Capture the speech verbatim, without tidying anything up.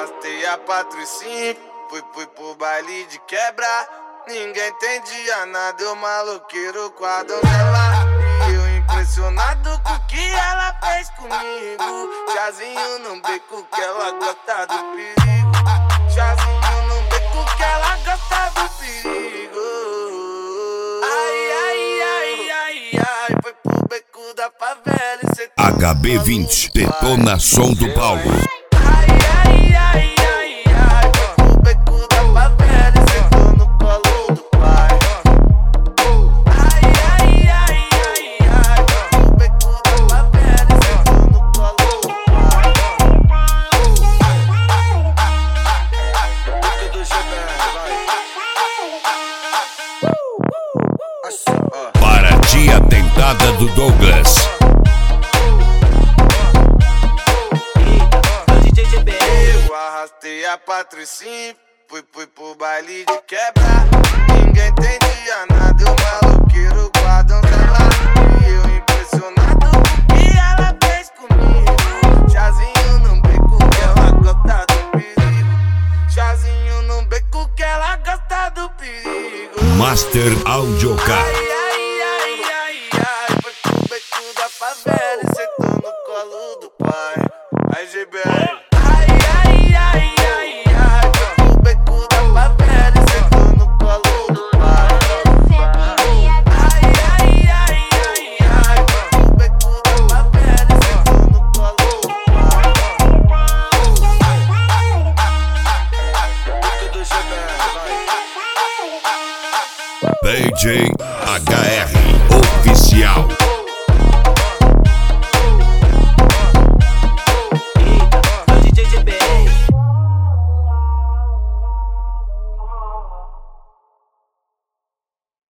arrastei a Patricinha, fui, fui pro baile de quebra. Ninguém entendia nada, eu maloqueiro com a donzela. E eu impressionado com o que ela fez comigo. Chazinho no beco que ela gosta do perigo. Chazinho no beco que ela gosta do perigo. Ai, ai, ai, ai, ai, foi pro beco da favela e cê H B vinte, detona som do Paulo. Ai, ai, ai, ai, ai, foi pro beco da favela e sentou no colo do pai. Ai, ai, ai, ai, ai, foi pro beco da favela e sentou no colo do pai. Beco do G B R, vai. Para a tia tentada do Douglas. Arrastei a Patricinha, fui, fui pro baile de quebra. Ninguém entendia nada, eu maloqueiro com a donzela. E eu impressionado com o que ela fez comigo. Chazinho no beco que ela gosta do perigo. Chazinho no beco que ela gosta do perigo. Master Audiocar. Ai, ai, ai, ai, ai, foi pro beco da favela e sentou no colo do pai. Aí, G B R.